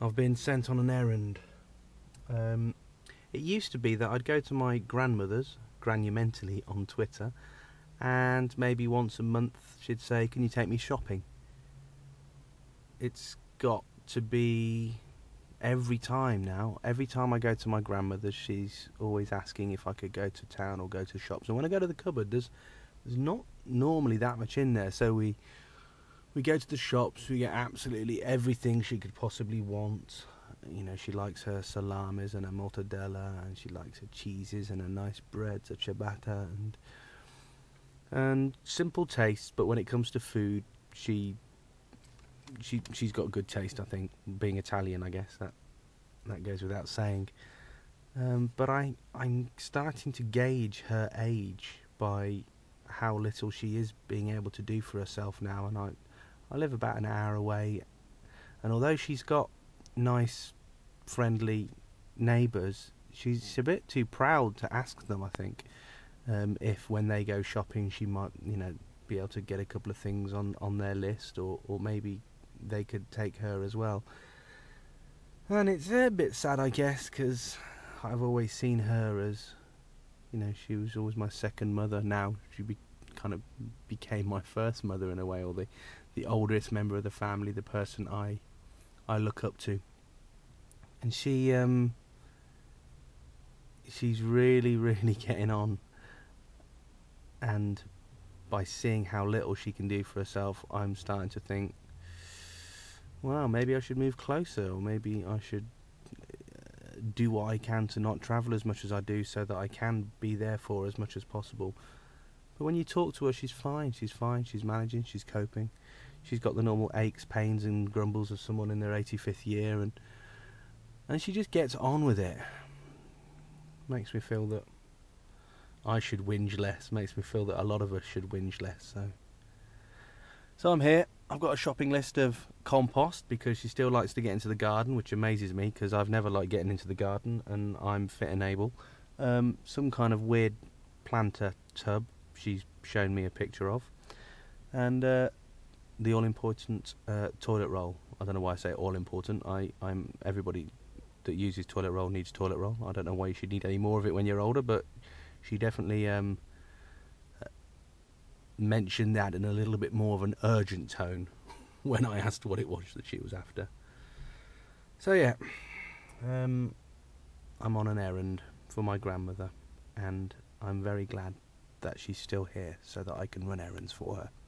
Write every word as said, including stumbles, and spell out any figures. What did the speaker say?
I've been sent on an errand. Um, it used to be that I'd go to my grandmother's, granumentally, on Twitter, and maybe once a month she'd say, "Can you take me shopping?" It's got to be every time now. Every time I go to my grandmother's, she's always asking if I could go to town or go to shops. And when I go to the cupboard, there's there's not normally that much in there. So we we go to the shops. We get absolutely everything she could possibly want. You know, she likes her salamis and her mortadella, and she likes her cheeses and her nice breads, her ciabatta, and and simple taste. But when it comes to food, she she she's got good taste. I think, being Italian, I guess that that goes without saying. Um, but I I'm starting to gauge her age by how little she is being able to do for herself now. And I I live about an hour away, and although she's got nice, friendly neighbours, she's a bit too proud to ask them, I think, um, if when they go shopping she might, you know, be able to get a couple of things on, on their list, or, or maybe they could take her as well. And it's a bit sad, I guess, because I've always seen her as, you know, she was always my second mother. Now she be, kind of became my first mother in a way, or the, the oldest member of the family, the person I I look up to. And she, um, she's really, really getting on. And by seeing how little she can do for herself, I'm starting to think, well, maybe I should move closer, or maybe I should uh, do what I can to not travel as much as I do, so that I can be there for her as much as possible. But when you talk to her, she's fine. She's fine. She's managing. She's coping. She's got the normal aches, pains, and grumbles of someone in their eighty-fifth year, and and she just gets on with it. Makes me feel that I should whinge less. Makes me feel that a lot of us should whinge less. So, so I'm here. I've got a shopping list of compost, because she still likes to get into the garden, which amazes me, because I've never liked getting into the garden, and I'm fit and able. Um, some kind of weird planter tub she's shown me a picture of, and uh, the all-important uh, toilet roll. I don't know why I say all-important. I, I'm everybody that uses toilet roll needs toilet roll. I don't know why you should need any more of it when you're older, but she definitely um, uh, mentioned that in a little bit more of an urgent tone when I asked what it was that she was after. So yeah, um, I'm on an errand for my grandmother, and I'm very glad that she's still here so that I can run errands for her.